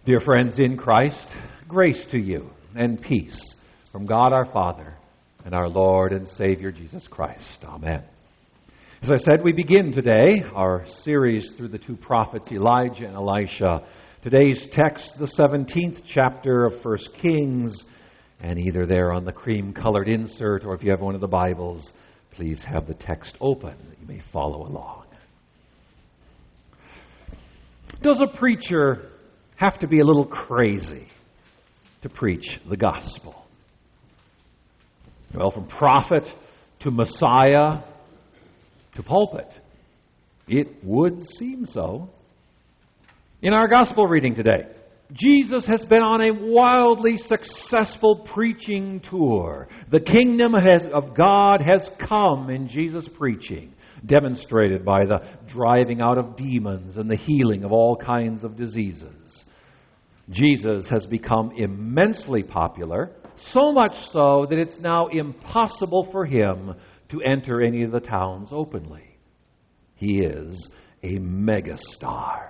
Dear friends in Christ, grace to you and peace from God our Father and our Lord and Savior Jesus Christ. Amen. As I said, we begin today our series through the two prophets Elijah and Elisha. Today's text, the 17th chapter of 1 Kings, and either there on the cream-colored insert or if you have one of the Bibles, please have the text open that you may follow along. Does a preacher have to be a little crazy to preach the gospel? Well, from prophet to Messiah to pulpit, it would seem so. In our gospel reading today, Jesus has been on a wildly successful preaching tour. The kingdom of God has come in Jesus' preaching, demonstrated by the driving out of demons and the healing of all kinds of diseases. Jesus has become immensely popular, so much so that it's now impossible for him to enter any of the towns openly. He is a megastar.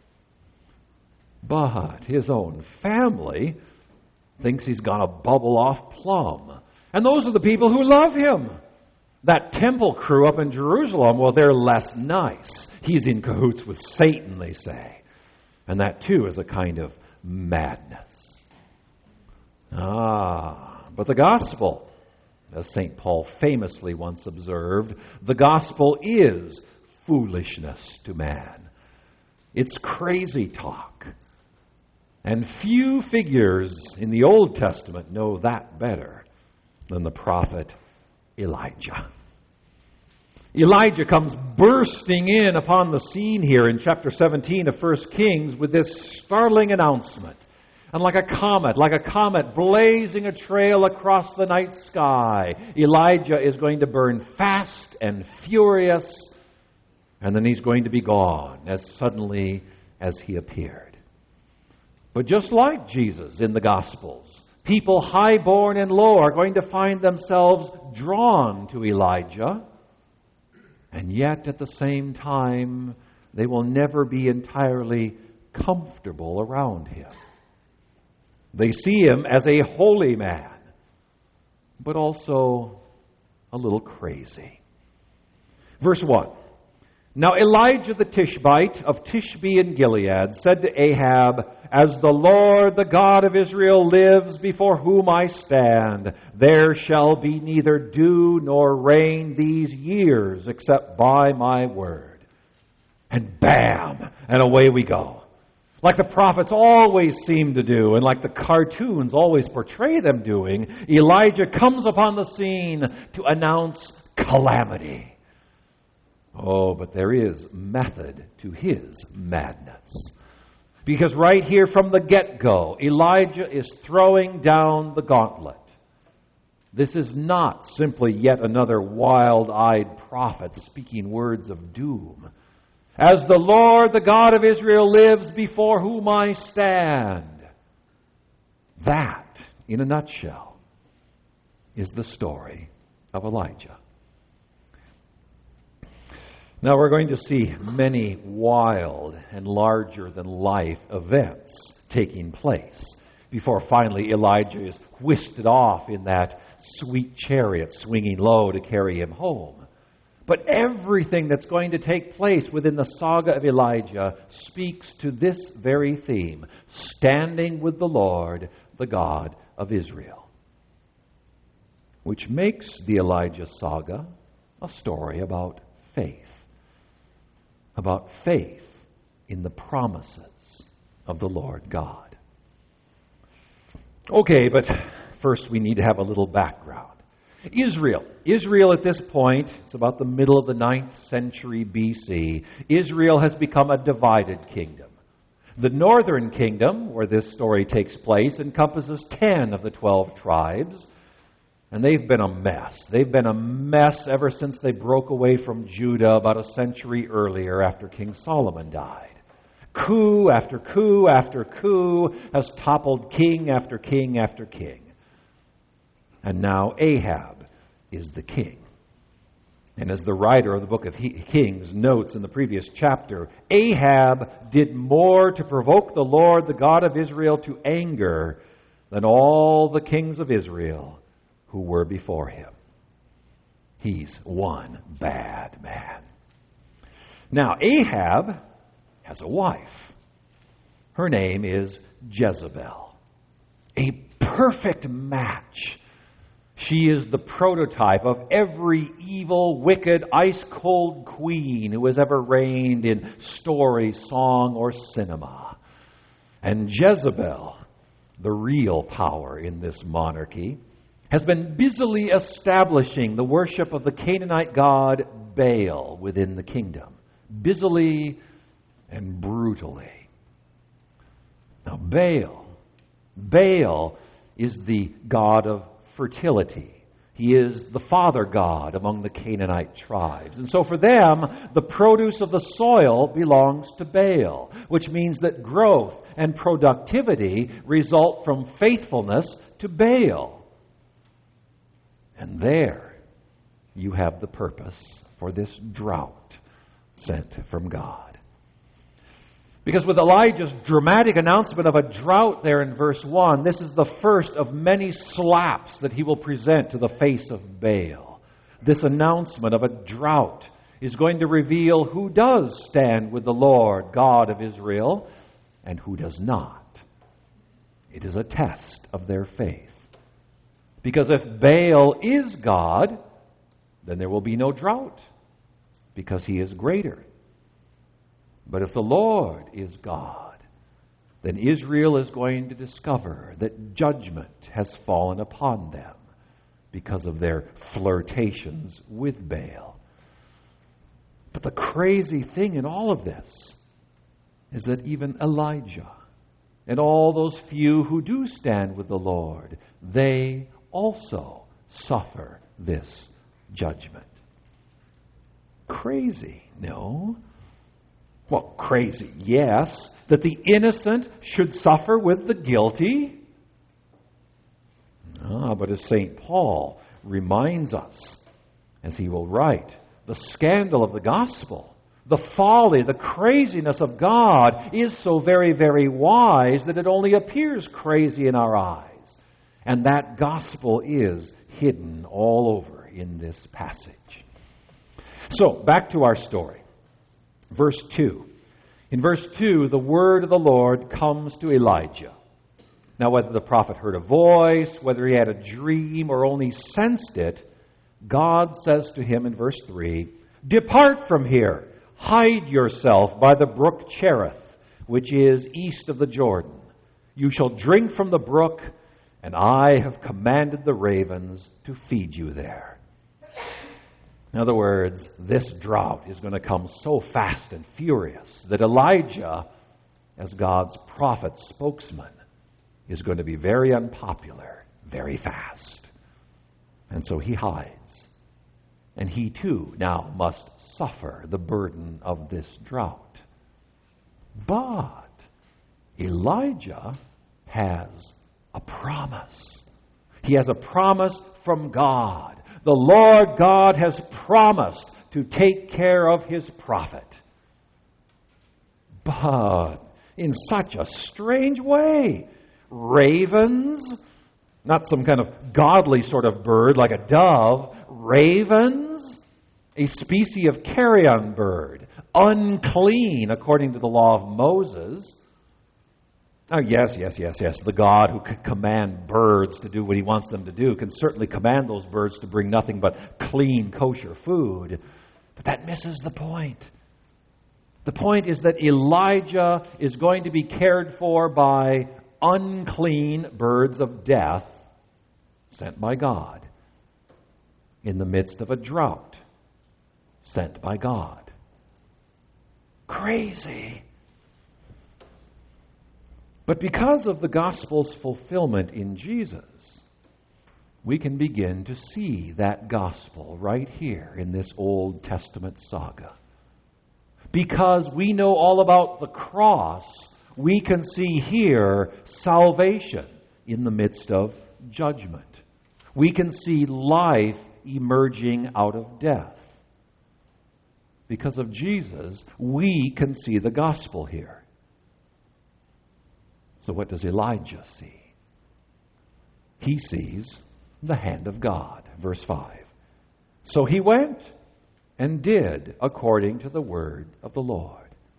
But his own family thinks he's gone a bubble off plumb. And those are the people who love him. That temple crew up in Jerusalem, well, they're less nice. He's in cahoots with Satan, they say. And that, too, is a kind of madness. But the gospel, as St. Paul famously once observed, the gospel is foolishness to man. It's crazy talk. And few figures in the Old Testament know that better than the prophet Elijah. Elijah comes bursting in upon the scene here in chapter 17 of 1 Kings with this startling announcement. And like a comet blazing a trail across the night sky, Elijah is going to burn fast and furious, and then he's going to be gone as suddenly as he appeared. But just like Jesus in the Gospels, people high-born and low are going to find themselves drawn to Elijah, and yet at the same time, they will never be entirely comfortable around him. They see him as a holy man, but also a little crazy. Verse 1. Now Elijah the Tishbite of Tishbe in Gilead said to Ahab, "As the Lord, the God of Israel, lives before whom I stand, there shall be neither dew nor rain these years except by my word." And bam! And away we go. Like the prophets always seem to do, and like the cartoons always portray them doing, Elijah comes upon the scene to announce calamity. Oh, but there is method to his madness. Because right here from the get-go, Elijah is throwing down the gauntlet. This is not simply yet another wild-eyed prophet speaking words of doom. As the Lord, the God of Israel, lives before whom I stand. That, in a nutshell, is the story of Elijah. Now we're going to see many wild and larger-than-life events taking place before finally Elijah is whisked off in that sweet chariot swinging low to carry him home. But everything that's going to take place within the saga of Elijah speaks to this very theme, standing with the Lord, the God of Israel. Which makes the Elijah saga a story about faith. About faith in the promises of the Lord God. Okay, but first we need to have a little background. Israel at this point, it's about the middle of the 9th century BC, Israel has become a divided kingdom. The northern kingdom, where this story takes place, encompasses 10 of the 12 tribes. And they've been a mess. They've been a mess ever since they broke away from Judah about a century earlier after King Solomon died. Coup after coup after coup has toppled king after king after king. And now Ahab is the king. And as the writer of the book of Kings notes in the previous chapter, Ahab did more to provoke the Lord, the God of Israel, to anger than all the kings of Israel who were before him. He's one bad man. Now, Ahab has a wife. Her name is Jezebel. A perfect match. She is the prototype of every evil, wicked, ice-cold queen who has ever reigned in story, song, or cinema. And Jezebel, the real power in this monarchy, has been busily establishing the worship of the Canaanite god Baal within the kingdom. Busily and brutally. Now, Baal is the god of fertility. He is the father god among the Canaanite tribes. And so for them, the produce of the soil belongs to Baal, which means that growth and productivity result from faithfulness to Baal. And there you have the purpose for this drought sent from God. Because with Elijah's dramatic announcement of a drought there in verse 1, this is the first of many slaps that he will present to the face of Baal. This announcement of a drought is going to reveal who does stand with the Lord, God of Israel, and who does not. It is a test of their faith. Because if Baal is God, then there will be no drought, because he is greater. But if the Lord is God, then Israel is going to discover that judgment has fallen upon them because of their flirtations with Baal. But the crazy thing in all of this is that even Elijah and all those few who do stand with the Lord, they also suffer this judgment. Crazy, no? Well, crazy, yes, that the innocent should suffer with the guilty. But as St. Paul reminds us, as he will write, the scandal of the gospel, the folly, the craziness of God is so very, very wise that it only appears crazy in our eyes. And that gospel is hidden all over in this passage. So, back to our story. Verse 2. In verse 2, the word of the Lord comes to Elijah. Now, whether the prophet heard a voice, whether he had a dream, or only sensed it, God says to him in verse 3, "Depart from here, hide yourself by the brook Cherith, which is east of the Jordan. You shall drink from the brook, and I have commanded the ravens to feed you there." In other words, this drought is going to come so fast and furious that Elijah, as God's prophet spokesman, is going to be very unpopular very fast. And so he hides. And he too now must suffer the burden of this drought. But Elijah has a promise. He has a promise from God. The Lord God has promised to take care of his prophet. But in such a strange way, ravens, not some kind of godly sort of bird like a dove, ravens, a species of carrion bird, unclean according to the law of Moses. Oh, yes. The God who can command birds to do what he wants them to do can certainly command those birds to bring nothing but clean, kosher food. But that misses the point. The point is that Elijah is going to be cared for by unclean birds of death sent by God in the midst of a drought sent by God. Crazy. But because of the gospel's fulfillment in Jesus, we can begin to see that gospel right here in this Old Testament saga. Because we know all about the cross, we can see here salvation in the midst of judgment. We can see life emerging out of death. because of Jesus, we can see the gospel here. So what does Elijah see? He sees the hand of God. Verse 5. So he went and did according to the word of the Lord.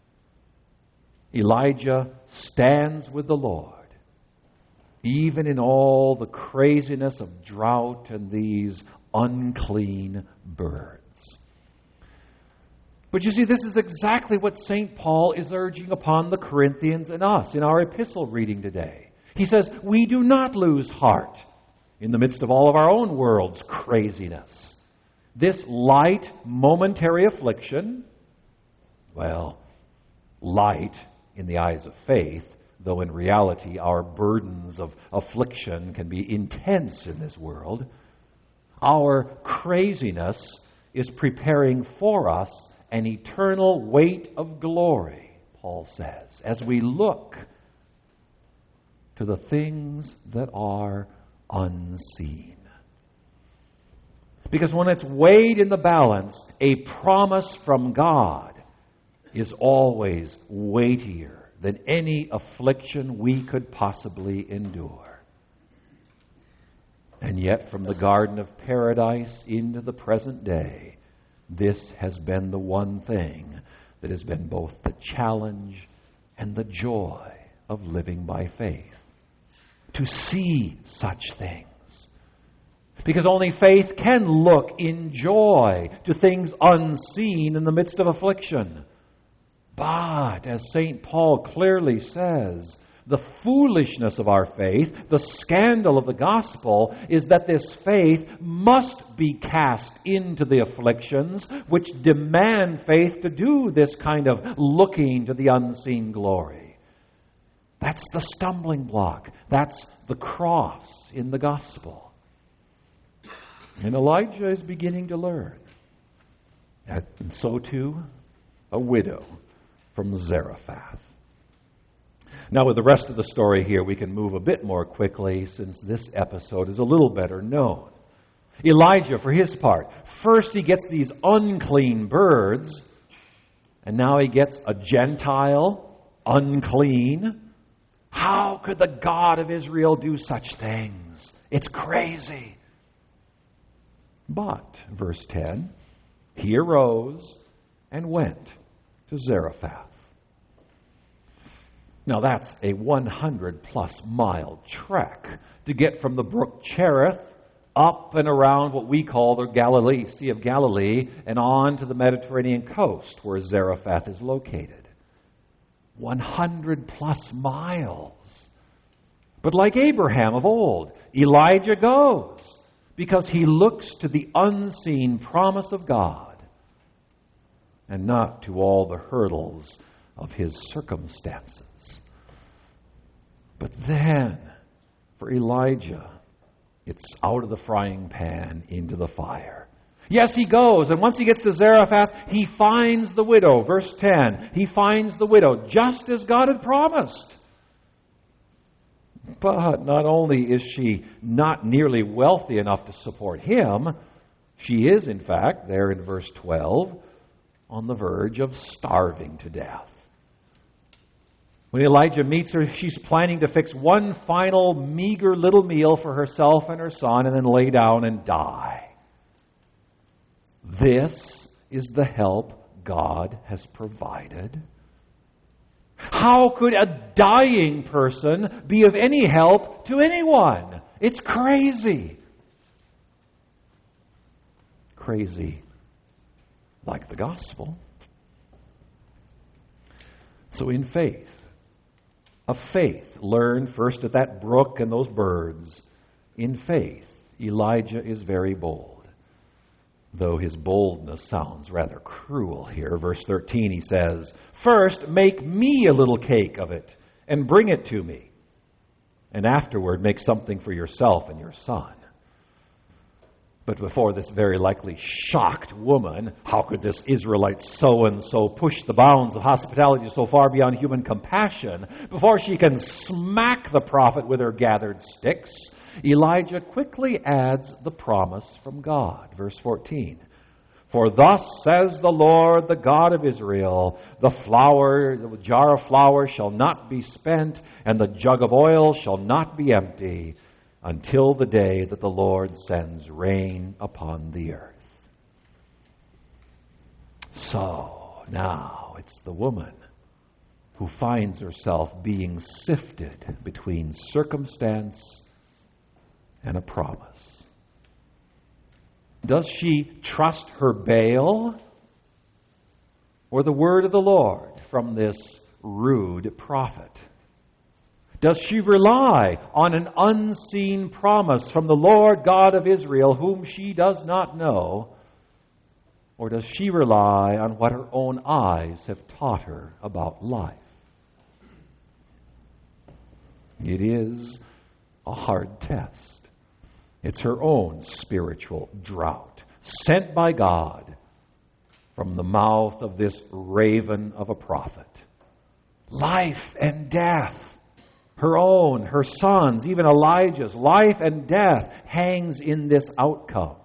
Elijah stands with the Lord, even in all the craziness of drought and these unclean birds. But you see, this is exactly what St. Paul is urging upon the Corinthians and us in our epistle reading today. He says, we do not lose heart in the midst of all of our own world's craziness. This light, momentary affliction, well, light in the eyes of faith, though in reality our burdens of affliction can be intense in this world, our craziness is preparing for us an eternal weight of glory, Paul says, as we look to the things that are unseen. Because when it's weighed in the balance, a promise from God is always weightier than any affliction we could possibly endure. And yet, from the Garden of Paradise into the present day, this has been the one thing that has been both the challenge and the joy of living by faith. To see such things. Because only faith can look in joy to things unseen in the midst of affliction. But, as St. Paul clearly says, the foolishness of our faith, the scandal of the gospel, is that this faith must be cast into the afflictions which demand faith to do this kind of looking to the unseen glory. That's the stumbling block. That's the cross in the gospel. And Elijah is beginning to learn. And so too, a widow from Zarephath. Now, with the rest of the story here, we can move a bit more quickly since this episode is a little better known. Elijah, for his part, first he gets these unclean birds, and now he gets a Gentile, unclean. How could the God of Israel do such things? It's crazy. But, verse 10, he arose and went to Zarephath. Now that's a 100-plus mile trek to get from the brook Cherith up and around what we call the Sea of Galilee and on to the Mediterranean coast where Zarephath is located. 100-plus miles. But like Abraham of old, Elijah goes because he looks to the unseen promise of God and not to all the hurdles of his circumstances. But then, for Elijah, it's out of the frying pan into the fire. Yes, he goes, and once he gets to Zarephath, he finds the widow. Verse 10, he finds the widow, just as God had promised. But not only is she not nearly wealthy enough to support him, she is, in fact, there in verse 12, on the verge of starving to death. When Elijah meets her, she's planning to fix one final meager little meal for herself and her son and then lay down and die. This is the help God has provided. How could a dying person be of any help to anyone? It's crazy. Crazy like the gospel. So in faith, a faith learned first at that brook and those birds, in faith, Elijah is very bold. Though his boldness sounds rather cruel here. Verse 13, he says, "First, make me a little cake of it and bring it to me. And afterward, make something for yourself and your son." But before this very likely shocked woman, how could this Israelite so-and-so push the bounds of hospitality so far beyond human compassion? Before she can smack the prophet with her gathered sticks, Elijah quickly adds the promise from God. Verse 14, For thus says the Lord, the God of Israel, the jar of flour shall not be spent, and the jug of oil shall not be empty, until the day that the Lord sends rain upon the earth. So now it's the woman who finds herself being sifted between circumstance and a promise. Does she trust her Baal or the word of the Lord from this rude prophet? Does she rely on an unseen promise from the Lord God of Israel, whom she does not know? Or does she rely on what her own eyes have taught her about life? It is a hard test. It's her own spiritual drought, sent by God from the mouth of this raven of a prophet. Life and death, her own, her son's, even Elijah's, life and death hangs in this outcome.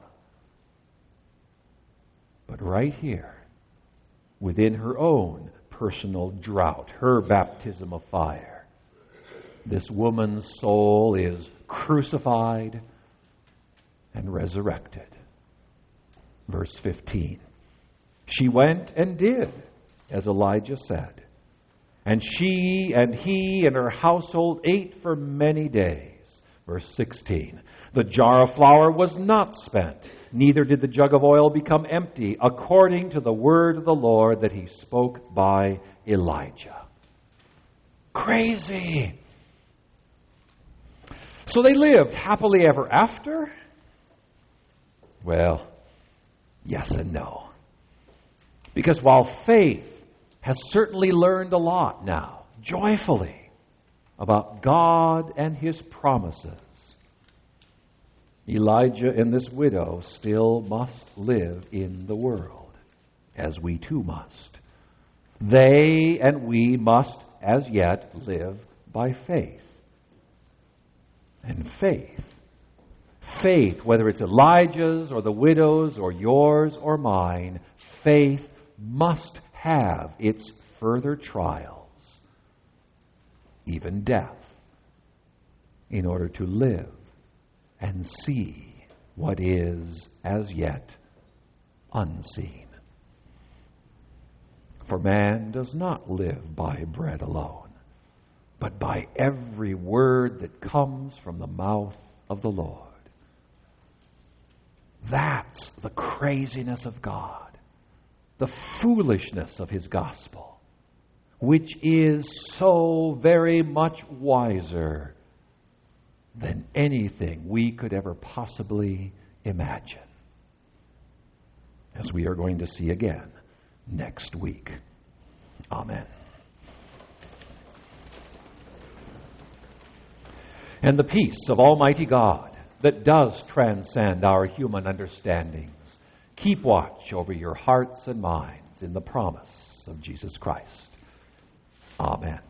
But right here, within her own personal drought, her baptism of fire, this woman's soul is crucified and resurrected. Verse 15. She went and did as Elijah said. And she and he and her household ate for many days. Verse 16. The jar of flour was not spent, neither did the jug of oil become empty, according to the word of the Lord that he spoke by Elijah. Crazy. So they lived happily ever after? Well, yes and no. Because while faith has certainly learned a lot now, joyfully, about God and his promises, Elijah and this widow still must live in the world, as we too must. They and we must as yet live by faith. And faith, whether it's Elijah's or the widow's or yours or mine, faith must have its further trials, even death, in order to live and see what is as yet unseen. For man does not live by bread alone, but by every word that comes from the mouth of the Lord. That's the craziness of God, the foolishness of his gospel, which is so very much wiser than anything we could ever possibly imagine, as we are going to see again next week. Amen. And the peace of Almighty God that does transcend our human understandings, keep watch over your hearts and minds in the promise of Jesus Christ. Amen.